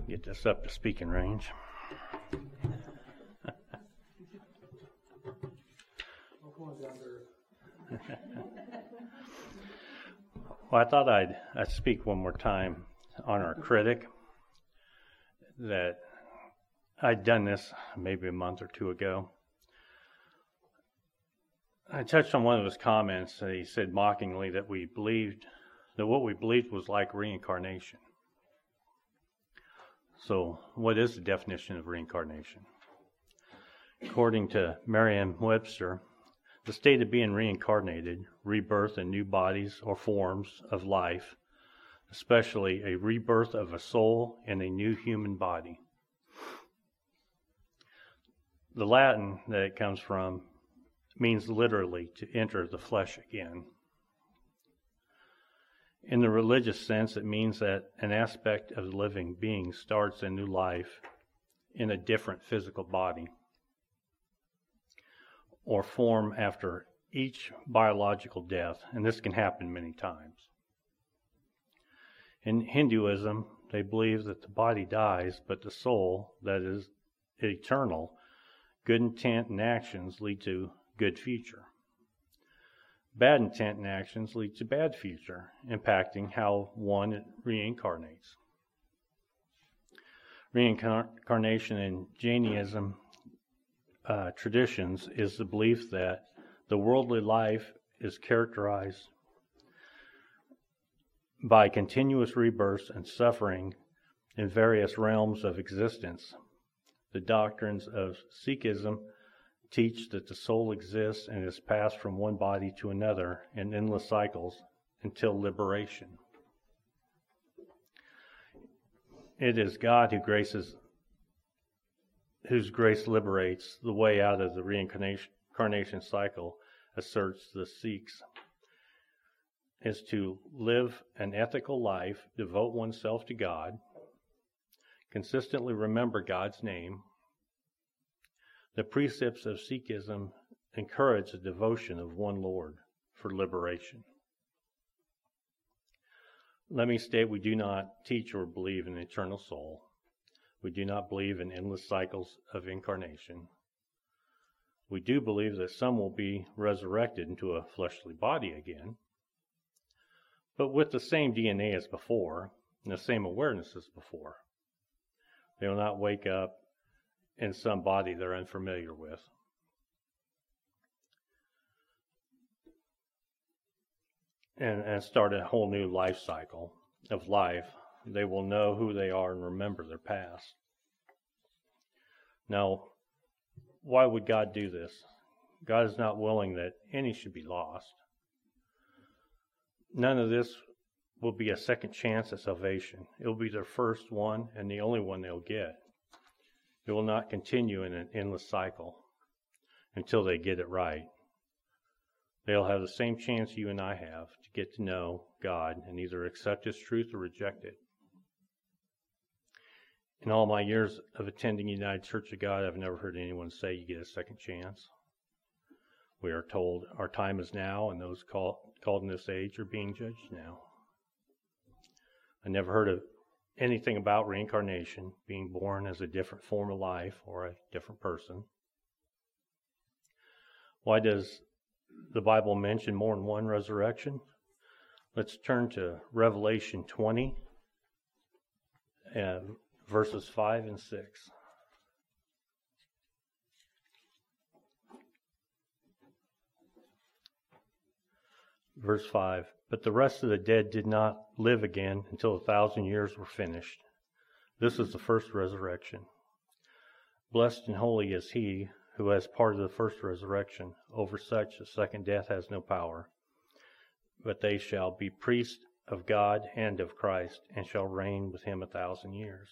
Get this up to speaking range. Well, I thought I'd speak one more time on our critic. That I'd done this maybe a month or two ago. I touched on one of his comments. He said mockingly that what we believed was like reincarnation. So, what is the definition of reincarnation? According to Merriam-Webster, the state of being reincarnated, rebirth in new bodies or forms of life, especially a rebirth of a soul in a new human body. The Latin that it comes from means literally to enter the flesh again. In the religious sense, it means that an aspect of the living being starts a new life in a different physical body or form after each biological death, and this can happen many times. In Hinduism, they believe that the body dies, but the soul, that is eternal, good intent and actions lead to good future. Bad intent and actions lead to bad future, impacting how one reincarnates. Reincarnation in Jainism traditions is the belief that the worldly life is characterized by continuous rebirths and suffering in various realms of existence. The doctrines of Sikhism teach that the soul exists and is passed from one body to another in endless cycles until liberation. It is God whose grace liberates the way out of the reincarnation cycle, asserts the Sikhs, is to live an ethical life, devote oneself to God, consistently remember God's name. The precepts of Sikhism encourage the devotion of one Lord for liberation. Let me state, we do not teach or believe in an eternal soul. We do not believe in endless cycles of incarnation. We do believe that some will be resurrected into a fleshly body again, but with the same DNA as before, and the same awareness as before. They will not wake up in some body they're unfamiliar with. And start a whole new life cycle of life. They will know who they are and remember their past. Now, why would God do this? God is not willing that any should be lost. None of this will be a second chance at salvation. It will be their first one and the only one they'll get. It will not continue in an endless cycle until they get it right. They'll have the same chance you and I have to get to know God and either accept His truth or reject it. In all my years of attending United Church of God, I've never heard anyone say you get a second chance. We are told our time is now, and those called in this age are being judged now. I never heard of anything about reincarnation, being born as a different form of life or a different person. Why does the Bible mention more than one resurrection? Let's turn to Revelation 20, verses 5 and 6. Verse 5, but the rest of the dead did not live again until 1,000 years were finished. This is the first resurrection. Blessed and holy is he who has part of the first resurrection. Over such the second death has no power. But they shall be priests of God and of Christ, and shall reign with him 1,000 years.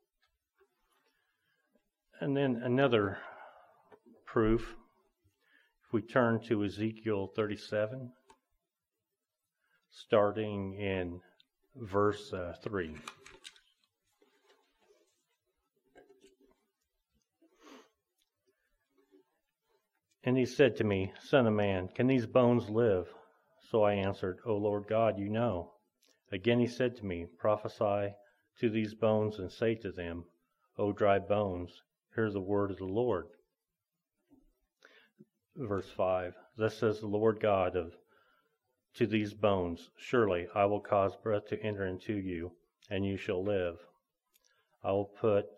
And then another proof, if we turn to Ezekiel 37, starting in verse 3. And he said to me, Son of man, can these bones live? So I answered, O Lord God, you know. Again he said to me, Prophesy to these bones and say to them, O dry bones, hear the word of the Lord. Verse 5, Thus says the Lord God to these bones, Surely I will cause breath to enter into you, and you shall live. I will put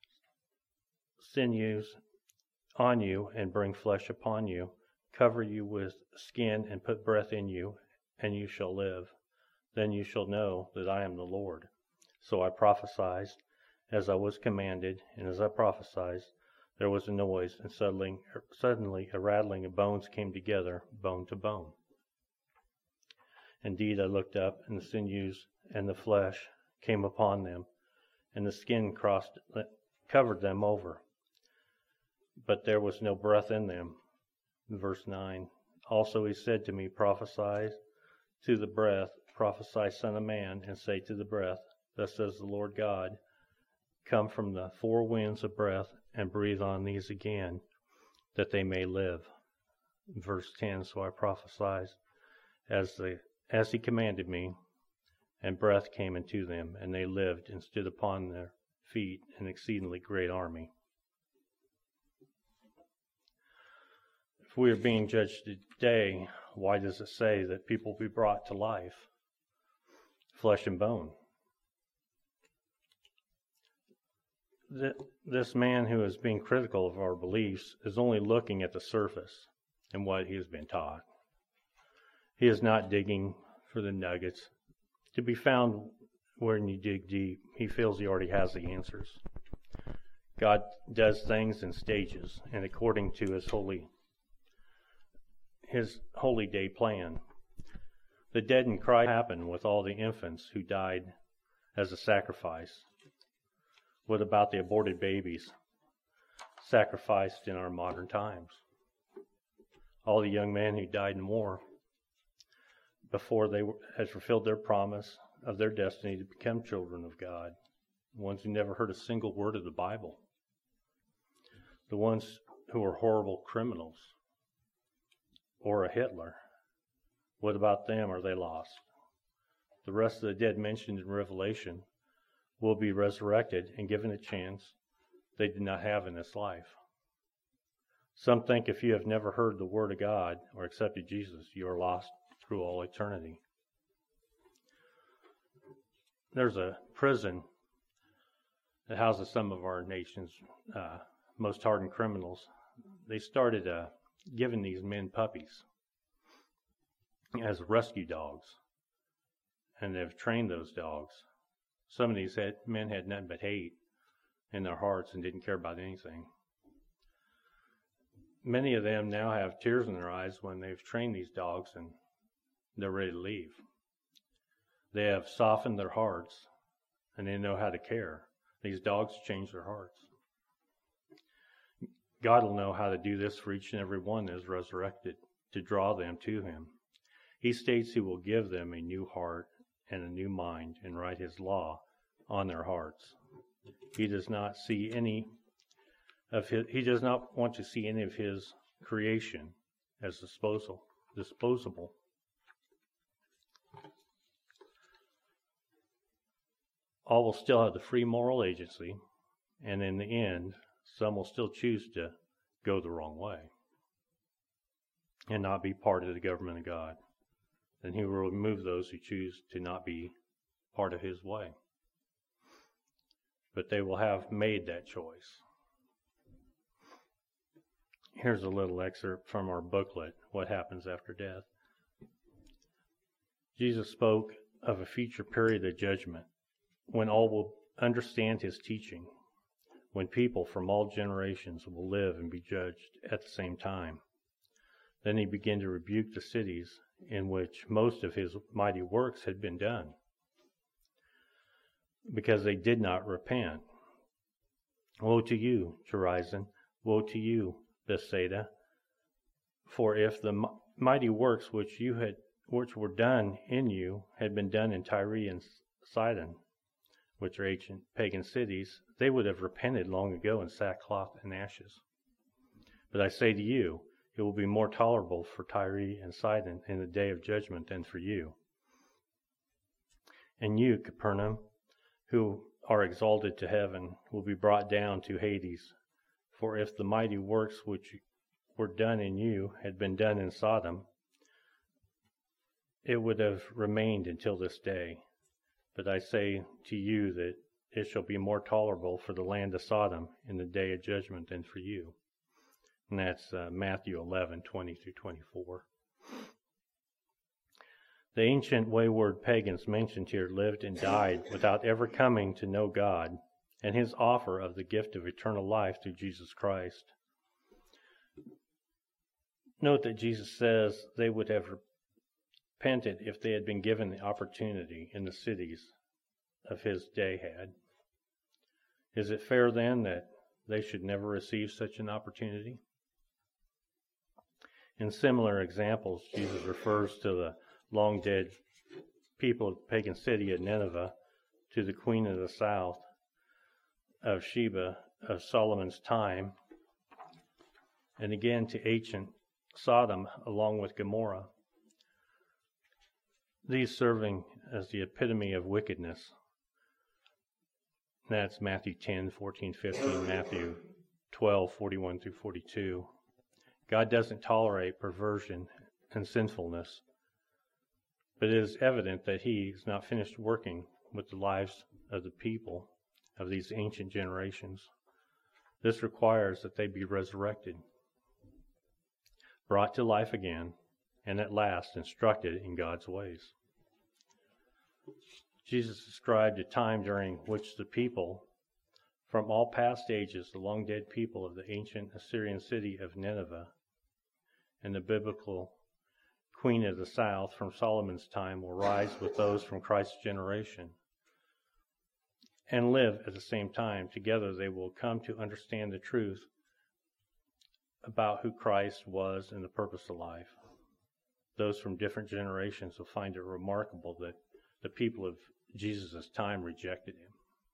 sinews on you and bring flesh upon you, cover you with skin and put breath in you, and you shall live. Then you shall know that I am the Lord. So I prophesied as I was commanded, and as I prophesied, there was a noise, and suddenly a rattling of bones came together, bone to bone. Indeed, I looked up, and the sinews and the flesh came upon them, and the skin covered them over. But there was no breath in them. Verse 9, Also he said to me, Prophesy to the breath, prophesy, Son of Man, and say to the breath, Thus says the Lord God, Come from the four winds of breath, and breathe on these again, that they may live. Verse 10, So I prophesied as he commanded me, and breath came into them, and they lived and stood upon their feet, an exceedingly great army. If we are being judged today, why does it say that people be brought to life, flesh and bone? This man who is being critical of our beliefs is only looking at the surface and what he has been taught. He is not digging for the nuggets. To be found when you dig deep, he feels he already has the answers. God does things in stages and according to his holy day plan. The dead in Christ happened with all the infants who died as a sacrifice. What about the aborted babies sacrificed in our modern times? All the young men who died in war before they had fulfilled their promise of their destiny to become children of God. The ones who never heard a single word of the Bible. The ones who were horrible criminals. Or a Hitler. What about them? Are they lost? The rest of the dead mentioned in Revelation will be resurrected and given a chance they did not have in this life. Some think if you have never heard the word of God or accepted Jesus, you are lost through all eternity. There's a prison that houses some of our nation's most hardened criminals. They started giving these men puppies as rescue dogs, and they've trained those dogs. Some of these men had nothing but hate in their hearts and didn't care about anything. Many of them now have tears in their eyes when they've trained these dogs and they're ready to leave. They have softened their hearts and they know how to care. These dogs change their hearts. God will know how to do this for each and every one that is resurrected, to draw them to him. He states he will give them a new heart and a new mind and write his law on their hearts. He does not want to see any of his creation as disposable. All will still have the free moral agency, and in the end, some will still choose to go the wrong way and not be part of the government of God. Then he will remove those who choose to not be part of his way. But they will have made that choice. Here's a little excerpt from our booklet, What Happens After Death. Jesus spoke of a future period of judgment when all will understand his teaching, when people from all generations will live and be judged at the same time. Then he began to rebuke the cities in which most of his mighty works had been done, because they did not repent. Woe to you, Chorazin! Woe to you, Bethsaida! For if the mighty works which were done in you had been done in Tyre and Sidon, which are ancient pagan cities, they would have repented long ago in sackcloth and ashes. But I say to you, it will be more tolerable for Tyre and Sidon in the day of judgment than for you. And you, Capernaum, who are exalted to heaven will be brought down to Hades. For if the mighty works which were done in you had been done in Sodom, it would have remained until this day. But I say to you that it shall be more tolerable for the land of Sodom in the day of judgment than for you. And that's Matthew 11:20-24. The ancient wayward pagans mentioned here lived and died without ever coming to know God and his offer of the gift of eternal life through Jesus Christ. Note that Jesus says they would have repented if they had been given the opportunity in the cities of his day had. Is it fair then that they should never receive such an opportunity? In similar examples, Jesus refers to the long dead people of the pagan city of Nineveh, to the queen of the south of Sheba of Solomon's time, and again to ancient Sodom along with Gomorrah, these serving as the epitome of wickedness. That's Matthew 10:14-15, Matthew 12:41-42. God doesn't tolerate perversion and sinfulness, but it is evident that he is not finished working with the lives of the people of these ancient generations. This requires that they be resurrected, brought to life again, and at last instructed in God's ways. Jesus described a time during which the people from all past ages, the long dead people of the ancient Assyrian city of Nineveh, and the biblical queen of the south from Solomon's time will rise with those from Christ's generation and live at the same time. Together they will come to understand the truth about who Christ was and the purpose of life. Those from different generations will find it remarkable that the people of Jesus' time rejected him.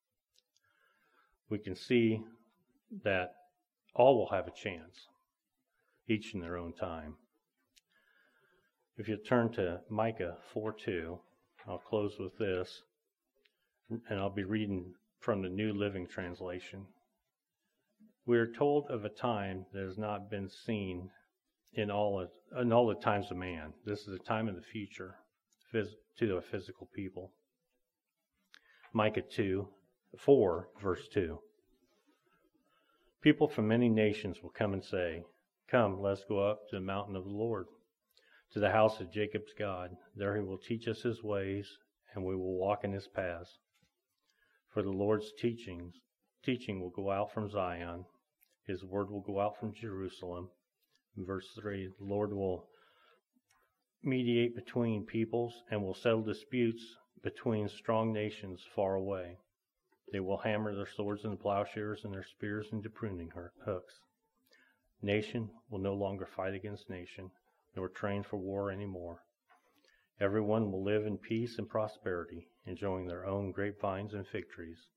We can see that all will have a chance, each in their own time. If you turn to Micah 4:2, I'll close with this, and I'll be reading from the New Living Translation. We are told of a time that has not been seen in all the times of man. This is a time in the future to a physical people. Micah 4, verse 2. People from many nations will come and say, "Come, let's go up to the mountain of the Lord, to the house of Jacob's God. There he will teach us his ways, and we will walk in his paths. For the Lord's teaching will go out from Zion. His word will go out from Jerusalem." In verse 3, the Lord will mediate between peoples and will settle disputes between strong nations far away. They will hammer their swords into plowshares and their spears into pruning hooks. Nation will no longer fight against nation, nor train for war anymore. Everyone will live in peace and prosperity, enjoying their own grapevines and fig trees.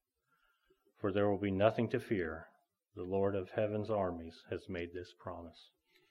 For there will be nothing to fear. The Lord of heaven's armies has made this promise.